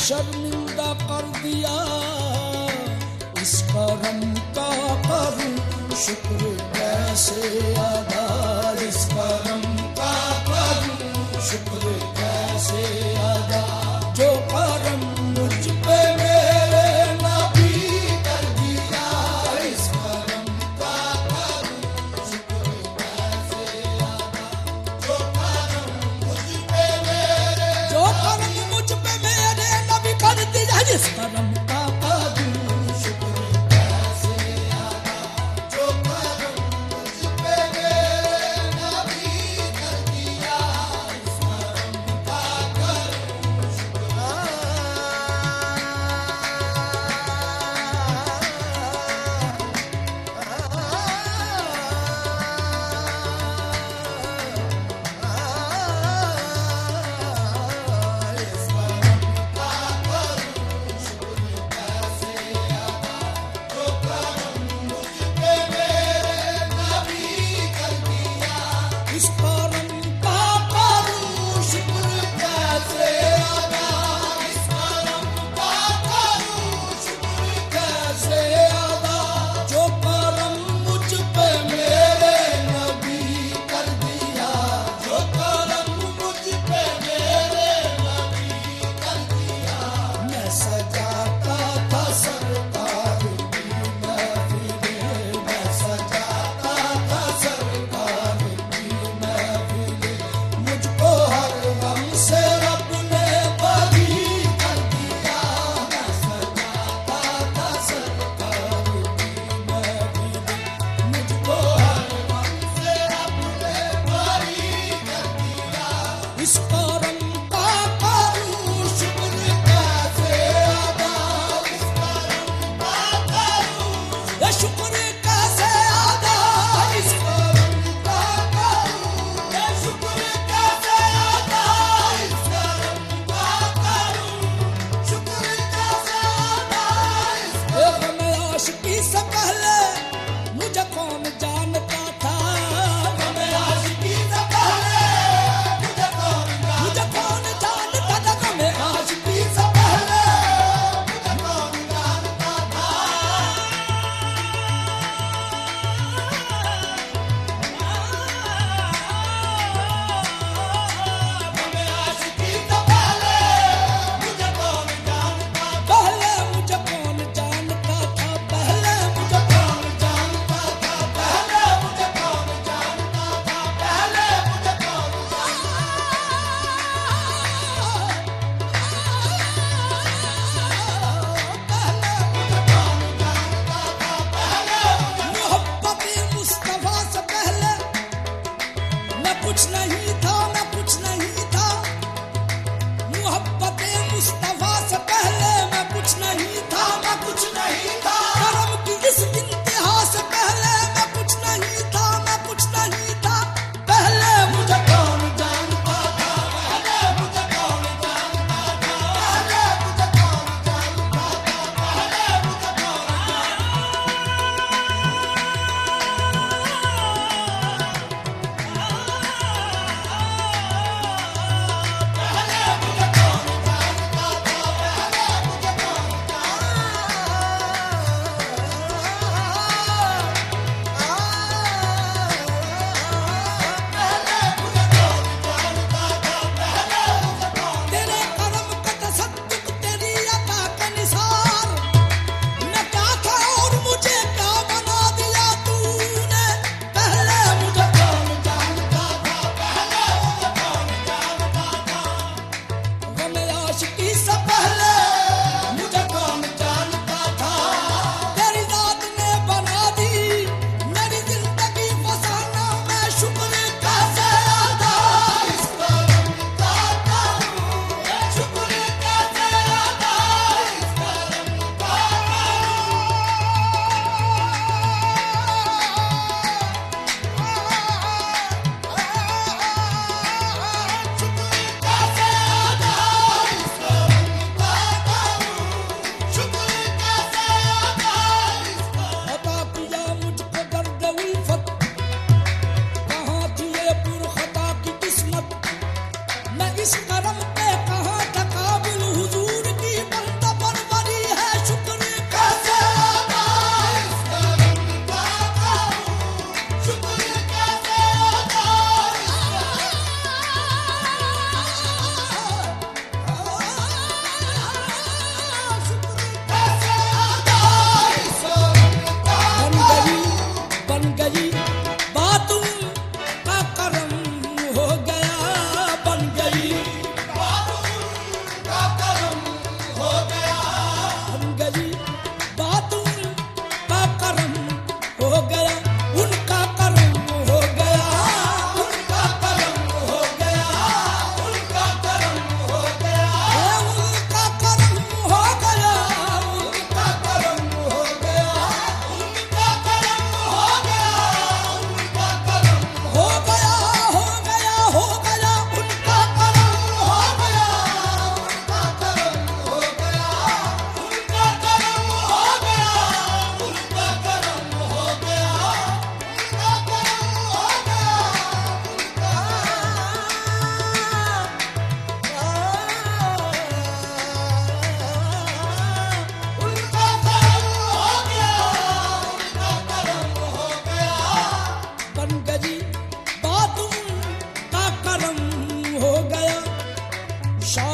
शर्मिंदा कर दिया, इस करम का करूं शुक्र कैसे अदा, इस करम का करूं शुक्र कैसे अदा। जो करम मुझ पे मेरे नबी कर दिया, इस करम का करूं शुक्र कैसे अदा। जो करम मुझ पे मेरे नबी कर दिया, इस करम का करूं शुक्र कैसे अदा। जो करम मुझ पे मेरे नबी कर दिया, इस करम का करूं शुक्र। इस करम का करूं शुक्र कैसे अदा, इस करम का करूं शुक्र कैसे अदा। जो करम मुझ पे मेरे नबी कर दिया, जो करम मुझ पे मेरे नबी कर दिया। मैं सजाता था सरकार की महफिलें, मैं सजाता था सरकार की महफिलें। मुझको हर गम से रब ने बरी कर दिया, मैं सजाता था सरकार की महफिलें। मुझको हर गम से रब ने बरी कर दिया। इस करम का करूं शुक्र कैसे अदा, इस करम का करूं ये शुक्र कैसे अदा। इस करम का करूं ये शुक्र कैसे अदा, इस करम का करूं शुक्र कैसे अदा। एक मैं आशिकी से पहले मुझे कौन जानता था, मैं आशिकी से पहले मुझे कौन जानता था, मैं आशिकी से पहले मुझे कौन जानता था। मैं आशिकी से पहले मुझे कौन जानता था, पहले मुझे कौन जानता था, पहले मुझे कौन जानता था, पहले मुझे कौन जानता था, पहले मुझे कौन मोहब्बत मुस्तफा से पहले मैं कुछ नहीं था, मैं कुछ नहीं था। मोहब्बत मुस्तफा से पहले मैं कुछ नहीं था, मैं कुछ नहीं था। करम की इस इंतहा से पहले मैं कुछ नहीं था, मैं कुछ नहीं था। पहले मुझे कौन जानता था, पहले मुझे कौन जानता था, पहले मुझे कौन जानता था, पहले मुझे कौन तेरे करम का तसद्दुक तेरी अता का निसार। मैं क्या था और मुझे क्या बना दिया तूने। पहले मुझे कौन जानता था, पहले मुझे कौन जानता था। गमे आशिकी से पहले मुझे कौन जानता था। तेरी जात ने बना दी मेरी जिंदगी फसाना, मैं शुक्र कैसे अदा। इस करम का करूं ये शुक्र कैसे अदा, इस करम का अता किया मुझको दर्द उल्फत, कहाँ थी ये पुरखता की किस्मत। मैं इस करम पे कहाँ था काबिल हुजूर की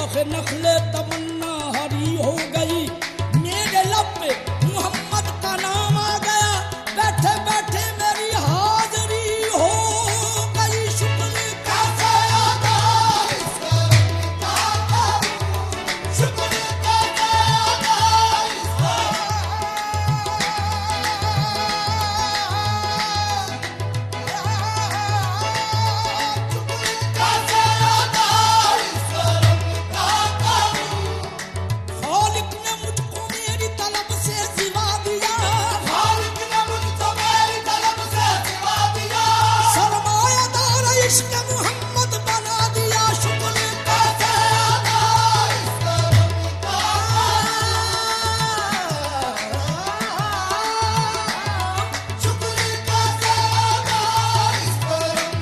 शाख नखले तमन्ना हरी हो गई, मेरे लब पे मोहम्मद का नाम आ गया, बैठे बैठे मेरी हाजरी हो गई। शुक्र कैसे अदा इसका शुक्र कैसे अदा इसका, खालिक ने मुझको मेरी तलब से सिवा दिया, खालिक ने मुझको मेरी तलब से सिवा दिया, सरमायादार इश्क मोहम्मद बना दिया। शुक्र कैसे अदा इसका शुक्र कैसे अदा इसका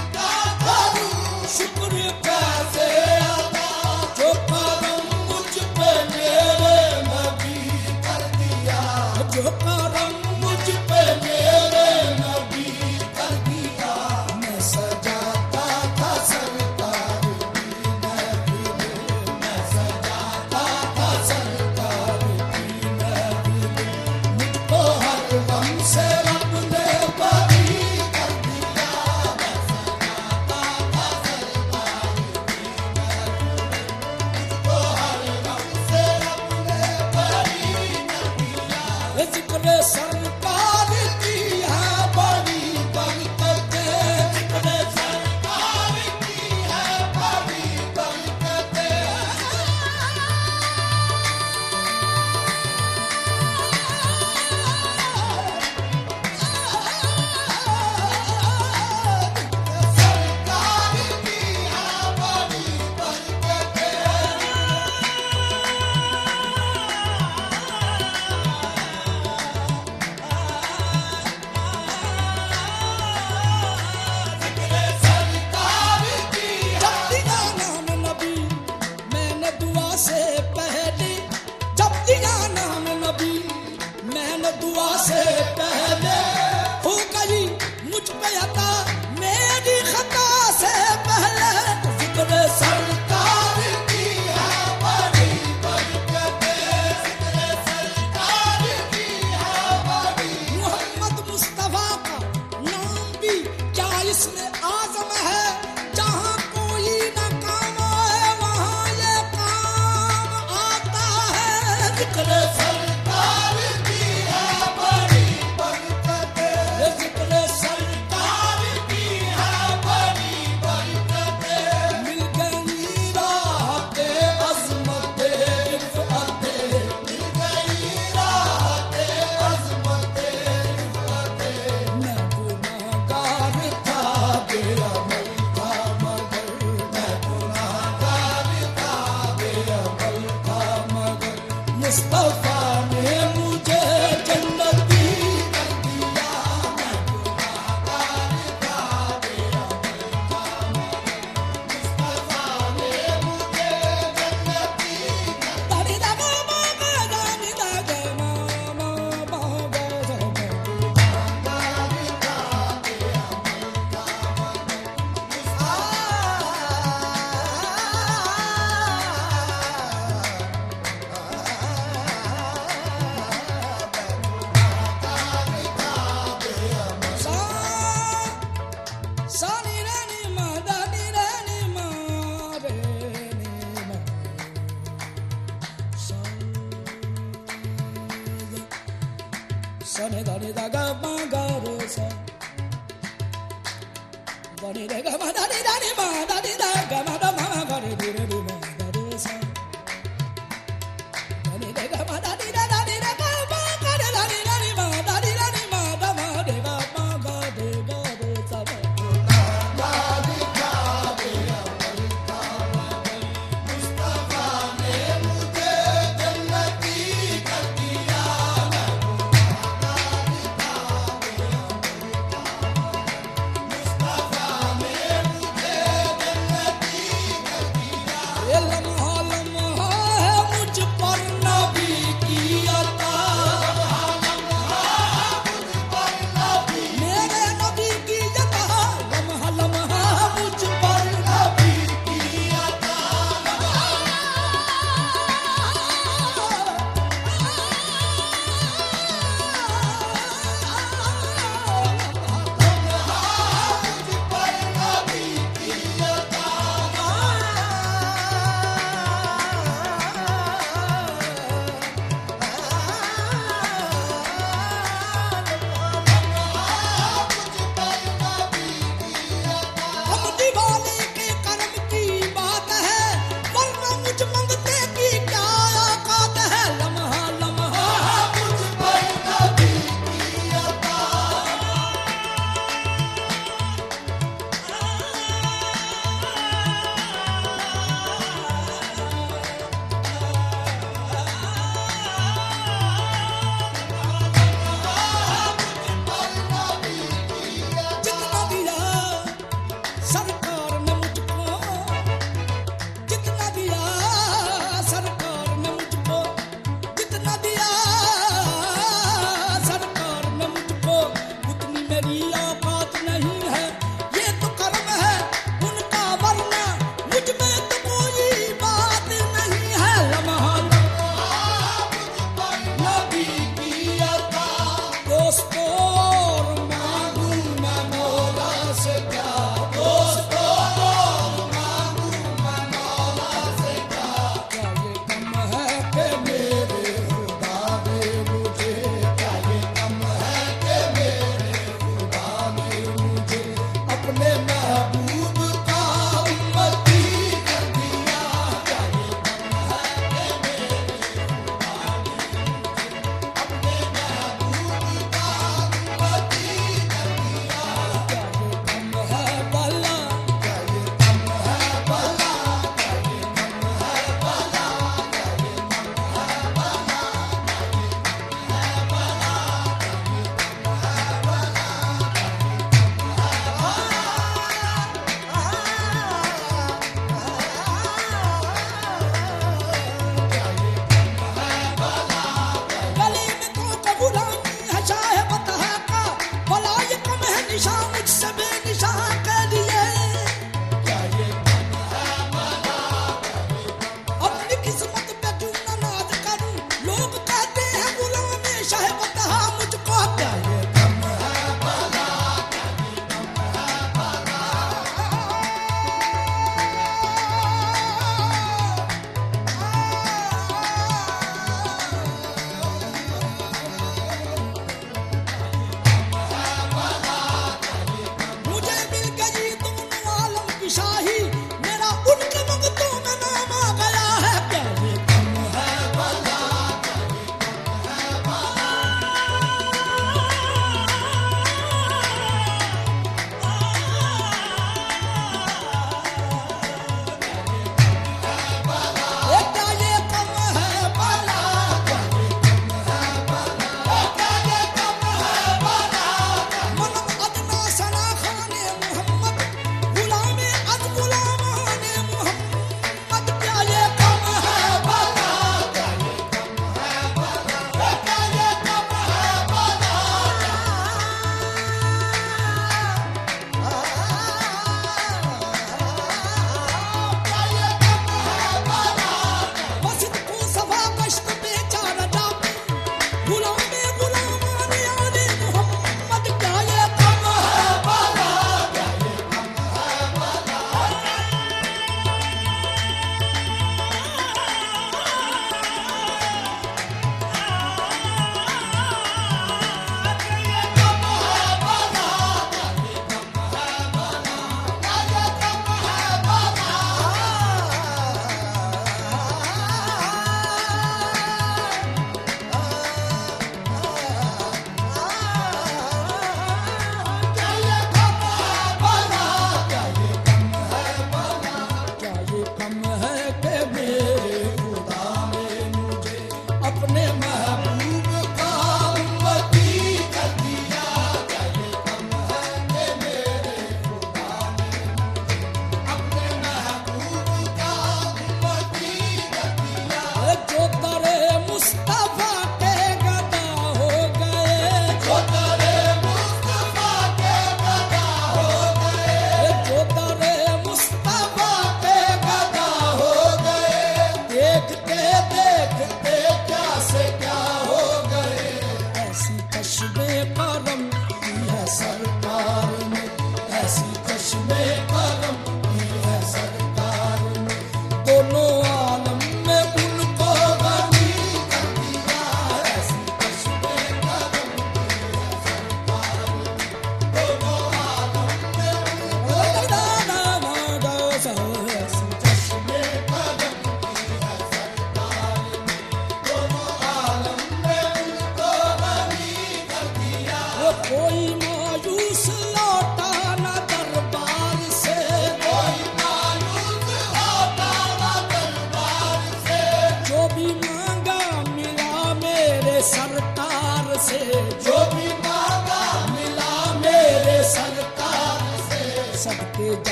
शुक्र कैसे अदा जो करम मुझ पे मेरे नबी कर दिया, जो करम मुझ पे मेरे नबी कर दिया। मैं सजाता था सरकार की महफिल, मैं सजाता था सरकार की महफिल, मुझको हर गम से रब ने बरी कर दिया। मैं सजाता था सरकार की महफिल, मुझको हर गम से रब ने बरी कर दिया। जिक्र सरकार की है बड़ी बरकतें, जिक्र सरकार की है बड़ी बरकतें। सरकार की है बड़ी सरकार की जब दिया नाम नबी मैंने दुआ से पहले, जब दिया नाम नबी मैंने दुआ से पहले, हो गई मुझ पे अता मेरी खता से पहले। जिक्र सरकार की है बड़ी बरकतें, जिक्र सरकार की है बड़ी। मोहम्मद मुस्तफा का नाम भी क्या इसमें आजम है, जहाँ कोई न काम आए वहाँ ये काम आता है। जिक्र सरकार की है बड़ी बरकतें, जिक्र सरकार की है बड़ी बरकतें। मिल गई राहते अज़मते रिफ़अते, मिल गई राहते अज़मते रिफ़अते। मैं गुनाहगार था बेअमल था मगर, मैं गुनाहगार था बेअमल था मगर, मुस्तफा ने मुझे जन्नती कर दिया। मैं गुनाहगार था बेअमल था मगर, मुस्तफा ने मुझे जन्नती कर दिया। मामा गानी दागे मामा बाबा गुनाहगार था बेअमल था सानी रानी मा दानी रानी मा रे नी मा सने दानी दागा मा गा रे सा दानी रे गा मा दानी दानी मा दानी दागा